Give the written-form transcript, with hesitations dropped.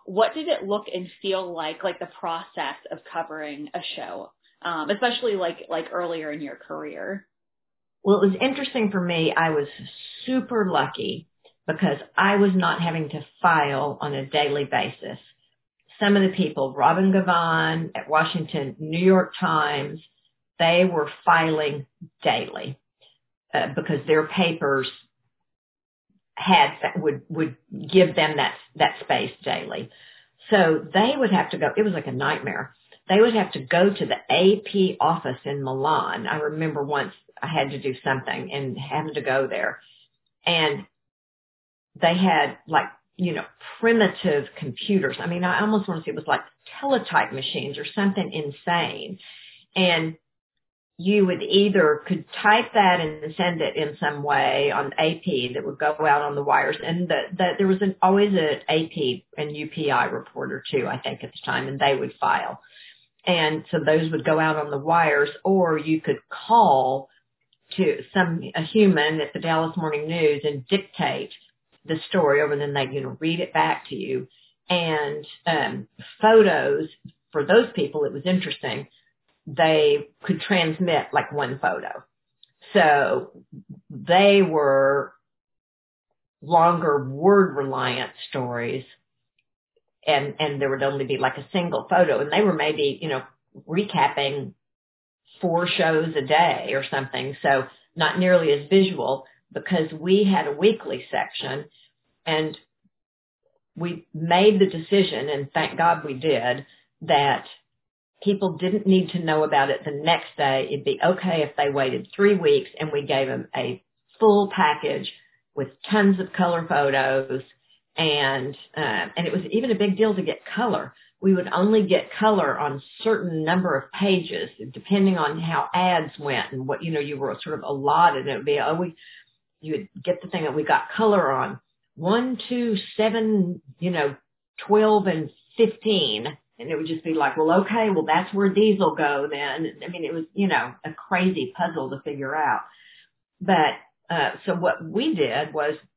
what did it look and feel like the process of covering a show, especially like earlier in your career? Well, it was interesting for me. I was super lucky because I was not having to file on a daily basis. Some of the people, Robin Gavin at Washington, New York Times, they were filing daily because their papers would give them that space daily. So they would have to go. It was like a nightmare. They would have to go to the AP office in Milan. I remember once I had to do something and having to go there, and they had primitive computers. I mean, I almost want to say it was like teletype machines or something insane. And you would could type that and send it in some way on AP that would go out on the wires. And there was always an AP and UPI reporter too, I think at the time, and they would file. And so those would go out on the wires, or you could call to a human at the Dallas Morning News and dictate the story over, and then they, read it back to you. And photos, for those people, it was interesting. They could transmit like one photo. So they were longer word reliant stories, and there would only be like a single photo, and they were maybe, recapping 4 shows a day or something. So not nearly as visual, because we had a weekly section, and we made the decision, and thank God we did, that people didn't need to know about it the next day. It'd be okay if they waited 3 weeks, and we gave them a full package with tons of color photos, and it was even a big deal to get color. We would only get color on certain number of pages, depending on how ads went and what, you were sort of allotted. It would be, you would get the thing that we got color on 1, 2, 7, 12 and 15. And it would just be like, well, okay, well, that's where these will go then. I mean, it was, a crazy puzzle to figure out. But so what we did was